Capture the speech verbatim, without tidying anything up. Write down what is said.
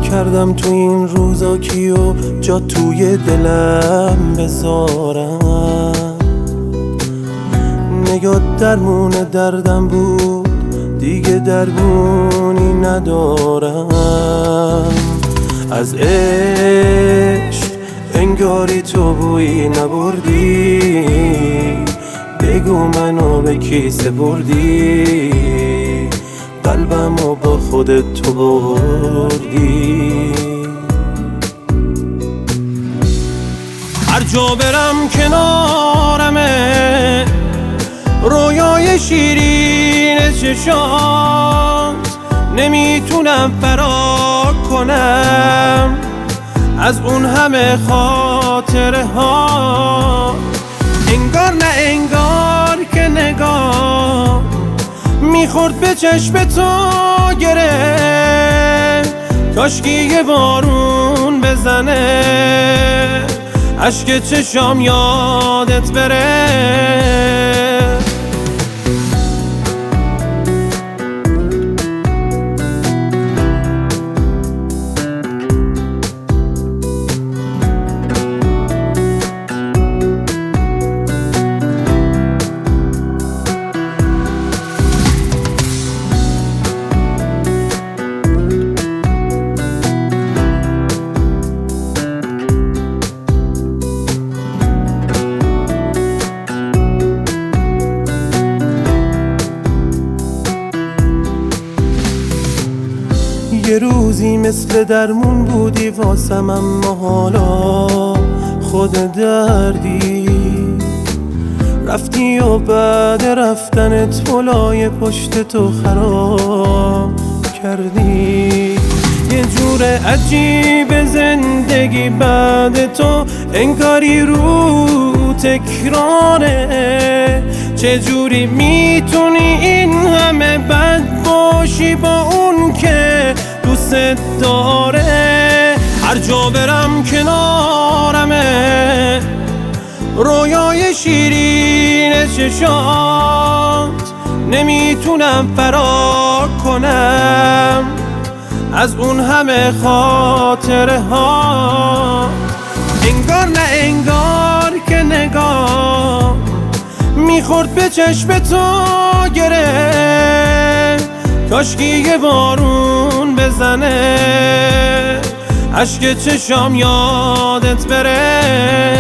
کردم تو این روزا کیو جا توی دلم بذارم. نگاه درمون دردم بود، دیگه درمونی ندارم. از عشق انگاری تو بویی نبردی، بگو منو به کی سپردی، قلبمو با خودت تو بردی. هر جا برم کنارمه، رویای شیرین چشات نمیتونم فرار کنم از اون همه خاطره ها. انگار نه انگار که نگاه میخورد به چشم تو گرفت، کاشکی یه بارون بزنه اشک چشام یادت بره. یه روزی مثل درمون بودی واسم، اما حالا خود دردی. رفتی و بعد رفتنت پلای پشت تو خراب کردی. یه جور عجیب زندگی بعد تو، انگاری رو تکراره. چجوری میتونی این همه بد باشی با اون که دوست داره؟ هر جا برم کنارمه، رویای شیرین چشات نمیتونم فرار کنم از اون همه خاطره ها. انگار نه انگار که نگاه میخورد به چشم تو گرفت، کاشکی یه بارون بزنه اشک چشام یادت بره.